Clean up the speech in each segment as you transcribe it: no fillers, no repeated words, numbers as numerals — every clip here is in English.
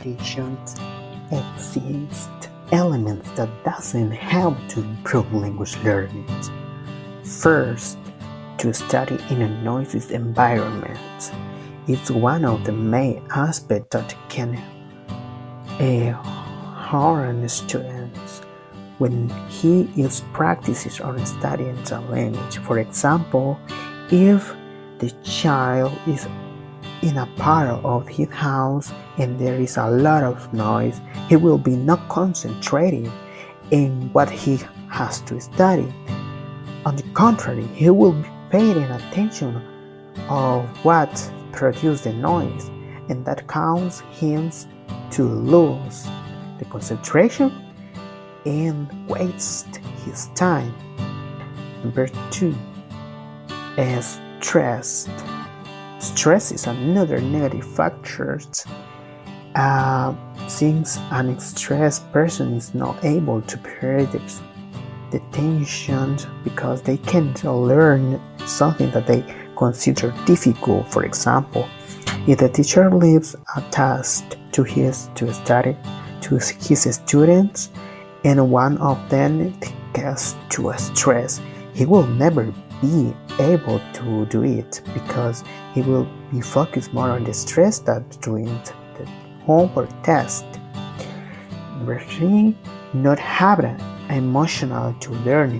additions, exist elements that doesn't help to improve language learning. First, to study in a noisy environment. It's one of the main aspects that can harm students when he is practicing or studying the language. For example, if the child is in a part of his house and there is a lot of noise, he will be not concentrating in what he has to study. On the contrary, he will be paying attention of what produces the noise, and that causes him to lose the concentration and waste his time. Number 2 is stress. Stress is another negative factor. Since an stressed person is not able to pay the attention because they can't learn something that they consider difficult. For example, if the teacher leaves a task to his students and one of them gets too stressed, he will never be able to do it because he will be focused more on the stress than doing the homework test. Number 3, not having emotional to learning.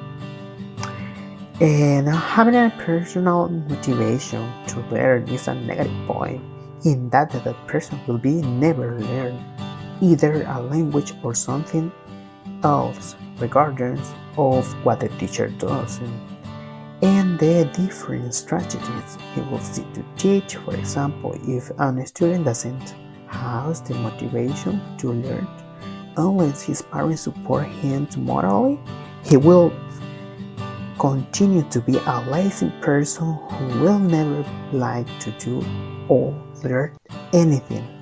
And having a personal motivation to learn is a negative point, in that the person will be never learn either a language or something else, regardless of what the teacher does and the different strategies he will seek to teach. For example, if a student doesn't have the motivation to learn unless his parents support him morally, he will continue to be a lazy person who will never like to do or learn anything.